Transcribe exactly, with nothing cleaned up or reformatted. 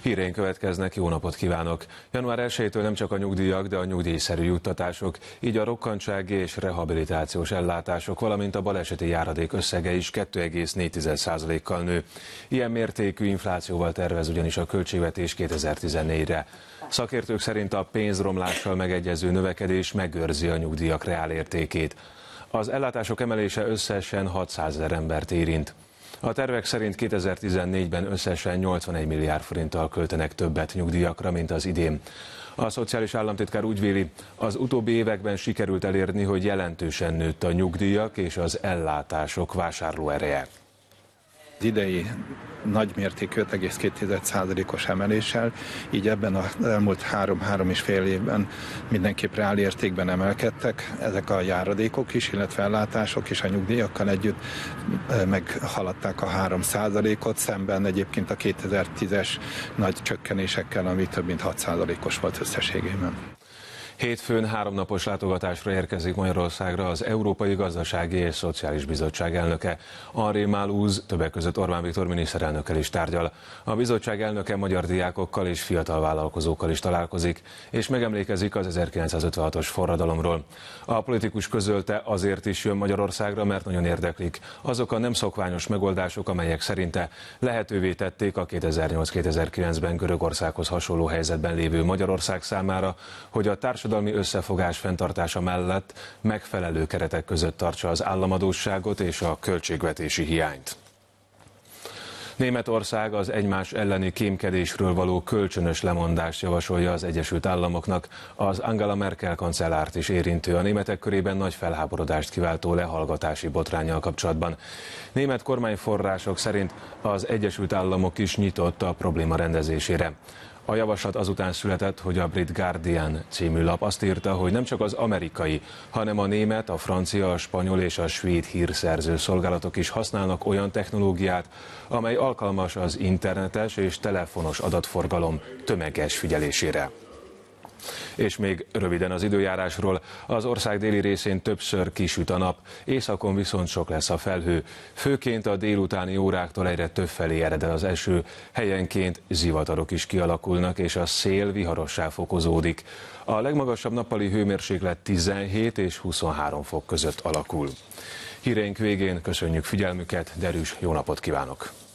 Híreink következnek, jó napot kívánok! január elsejétől nem csak a nyugdíjak, de a nyugdíjszerű juttatások, így a rokkantsági és rehabilitációs ellátások, valamint a baleseti járadék összege is kettő egész négy százalékkal nő. Ilyen mértékű inflációval tervez ugyanis a költségvetés kétezer-tizennégyre. Szakértők szerint a pénzromlással megegyező növekedés megőrzi a nyugdíjak reálértékét. Az ellátások emelése összesen hatszázezer embert érint. A tervek szerint kétezer-tizennégyben összesen nyolcvanegy milliárd forinttal költenek többet nyugdíjakra, mint az idén. A szociális államtitkár úgy véli, az utóbbi években sikerült elérni, hogy jelentősen nőtt a nyugdíjak és az ellátások vásárlóereje. Az idei nagymértékű öt egész két százalékos emeléssel, így ebben az elmúlt három-három és fél évben mindenképp reál értékben emelkedtek ezek a járadékok is, illetve ellátások is a nyugdíjakkal együtt meghaladták a három százalékot, szemben egyébként a kétezer-tízes nagy csökkenésekkel, ami több mint hat százalékos volt összességében. Hétfőn háromnapos látogatásra érkezik Magyarországra az Európai Gazdasági és Szociális Bizottság elnöke. Henri Mâlouz többek között Orbán Viktor miniszterelnökkel is tárgyal. A bizottság elnöke magyar diákokkal és fiatal vállalkozókkal is találkozik, és megemlékezik az ezerkilencszázötvenhatos forradalomról. A politikus közölte, azért is jön Magyarországra, mert nagyon érdeklik azok a nem szokványos megoldások, amelyek szerinte lehetővé tették a kétezer-nyolc kétezer-kilencben Görögországhoz hasonló helyzetben lévő Magyarország számára, hogy a társadalmi összefogás fenntartása mellett megfelelő keretek között tartsa az államadósságot és a költségvetési hiányt. Németország az egymás elleni kémkedésről való kölcsönös lemondást javasolja az Egyesült Államoknak, az Angela Merkel kancellárt is érintő, a németek körében nagy felháborodást kiváltó lehallgatási botránnyal kapcsolatban. Német kormányforrások szerint az Egyesült Államok is nyitott a probléma rendezésére. A javaslat azután született, hogy a brit Guardian című lap azt írta, hogy nem csak az amerikai, hanem a német, a francia, a spanyol és a svéd hírszerző szolgálatok is használnak olyan technológiát, amely alkalmas az internetes és telefonos adatforgalom tömeges figyelésére. És még röviden az időjárásról. Az ország déli részén többször kisüt a nap, északon viszont sok lesz a felhő. Főként a délutáni óráktól egyre többfelé ered el az eső, helyenként zivatarok is kialakulnak, és a szél viharossá fokozódik. A legmagasabb nappali hőmérséklet tizenhét és huszonhárom fok között alakul. Híreink végén köszönjük figyelmüket, derűs jó napot kívánok!